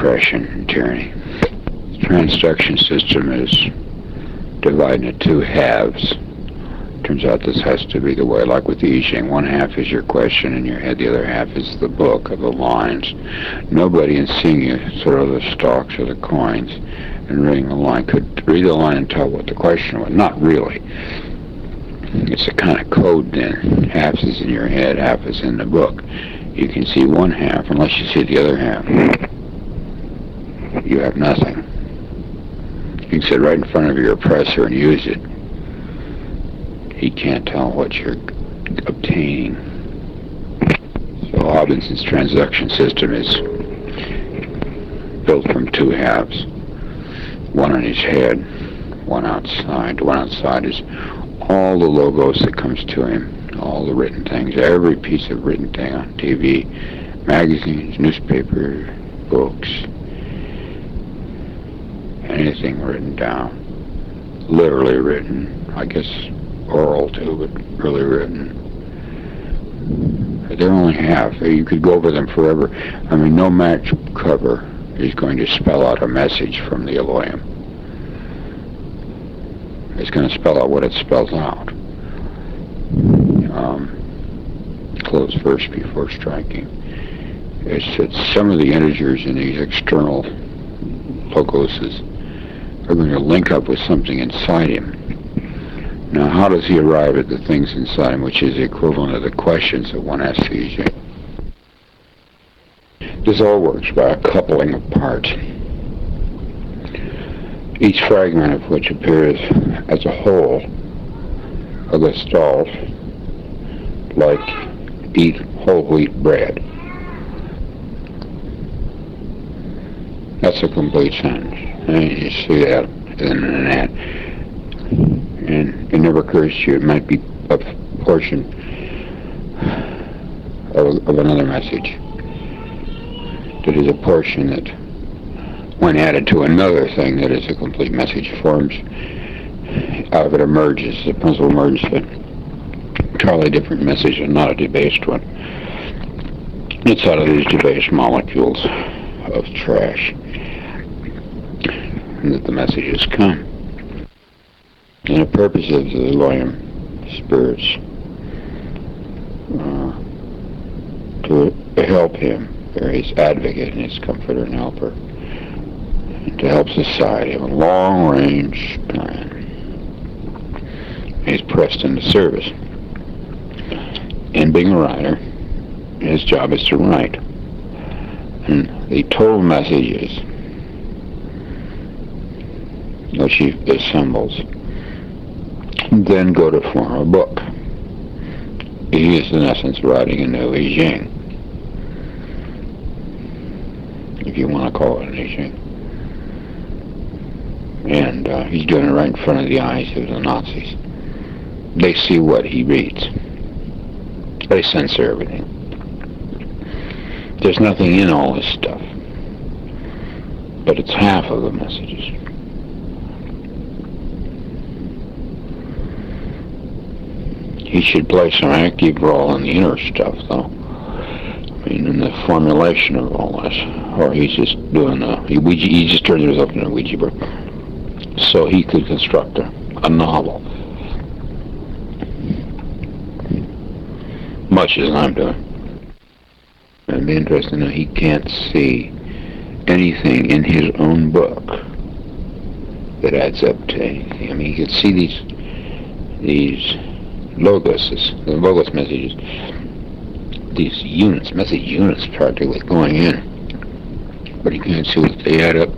oppression and tyranny. The transduction system is divided into two halves. Turns out this has to be the way, like with the I Ching. One half is your question in your head, the other half is the book of the lines. Nobody in seeing you throw the stocks or the coins and reading the line could read the line and tell what the question was. Not really. It's a kind of code then. Half is in your head, half is in the book. You can see one half, unless you see the other half. You have nothing. You can sit right in front of your oppressor and use it. He can't tell what you're obtaining. So Hobinson's transduction system is built from two halves. One in his head, one outside. The one outside is all the logos that comes to him, all the written things, every piece of written thing on TV, magazines, newspaper, books, anything written down, literally written, I guess oral too, but really written. They're only half. You could go over them forever. I mean, no match cover is going to spell out a message from the Elohim. It's going to spell out what it spells out. Close first before striking. It's that some of the integers in these external logoses are going to link up with something inside him. Now, how does he arrive at the things inside him, which is the equivalent of the questions that one asks the I Ching? This all works by a coupling of parts, each fragment of which appears as a whole, a gestalt, like eat whole wheat bread. That's a complete sentence. And you see that in that. And it never occurs to you it might be a portion of another message. That is a portion that, when added to another thing that is a complete message, forms, out of it emerges, the principle emerges a entirely different message and not a debased one. It's out of these debased molecules of trash and that the messages come. And the purpose of the Elohim spirits to help him, or his advocate and his comforter and helper, and to help society have a long-range plan. He's pressed into service. And being a writer, his job is to write. And the total messages which he assembles then go to form a book. He is in essence writing a new I Ching, if you want to call it an I Ching. And he's doing it right in front of the eyes of the Nazis. They see what he reads. They censor everything. There's nothing in all this stuff, but it's half of the messages. He should play some active role in the inner stuff, though. I mean, in the formulation of all this. Or he's just doing he just turned himself into a Ouija board. So he could construct a novel. Much as I'm doing. It'd be interesting that he can't see anything in his own book that adds up to anything. I mean, he could see these logos, the logos messages, these units, message units practically going in, but he can't see what they add up